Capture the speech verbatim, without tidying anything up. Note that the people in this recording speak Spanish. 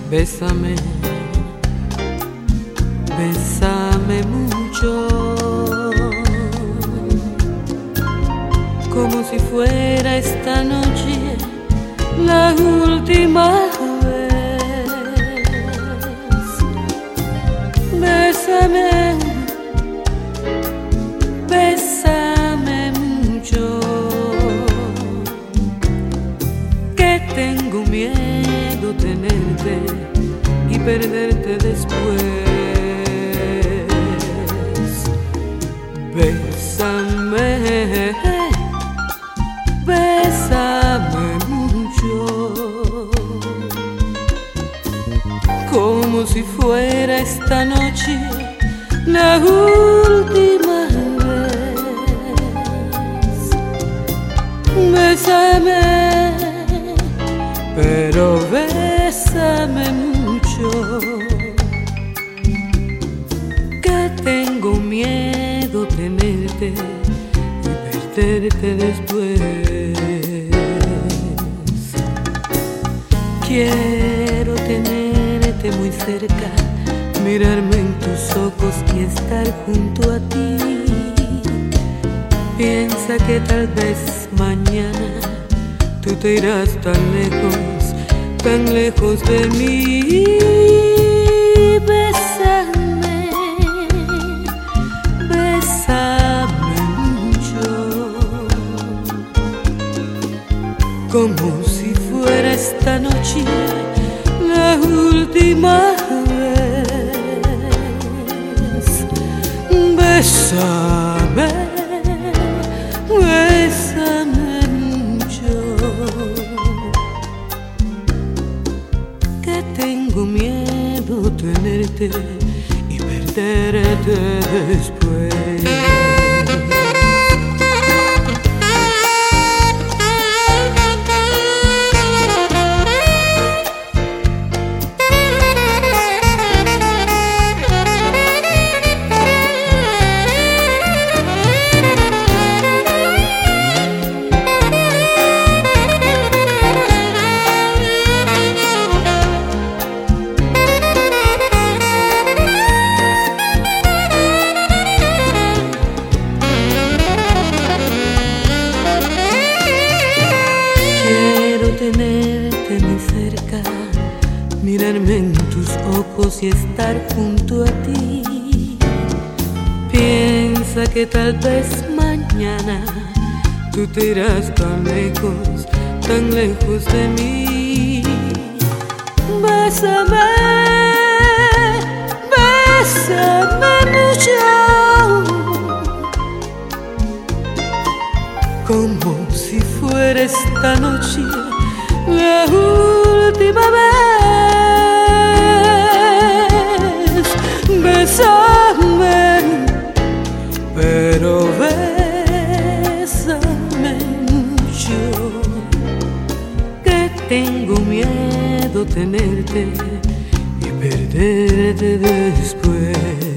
Bésame, bésame mucho, como si fuera esta noche la última vez. Bésame, bésame mucho, que tengo miedo tenerte y perderte después. Bésame, bésame mucho, como si fuera esta noche la última vez. Bésame, pero bésame mucho, que tengo miedo tenerte y perderte después. Quiero tenerte muy cerca, mirarme en tus ojos y estar junto a ti. Piensa que tal vez mañana tú te irás tan lejos, tan lejos de mí. Bésame, bésame mucho, como si fuera esta noche la última vez. Bésame, bésame mucho, que tengo miedo tenerte y perderte después. Tenerte muy cerca, mirarme en tus ojos y estar junto a ti. Piensa que tal vez mañana tú te irás tan lejos, tan lejos de mí. Bésame, bésame mucho, como si fuera esta noche la última vez. Bésame, pero bésame mucho, que tengo miedo tenerte y perderte después.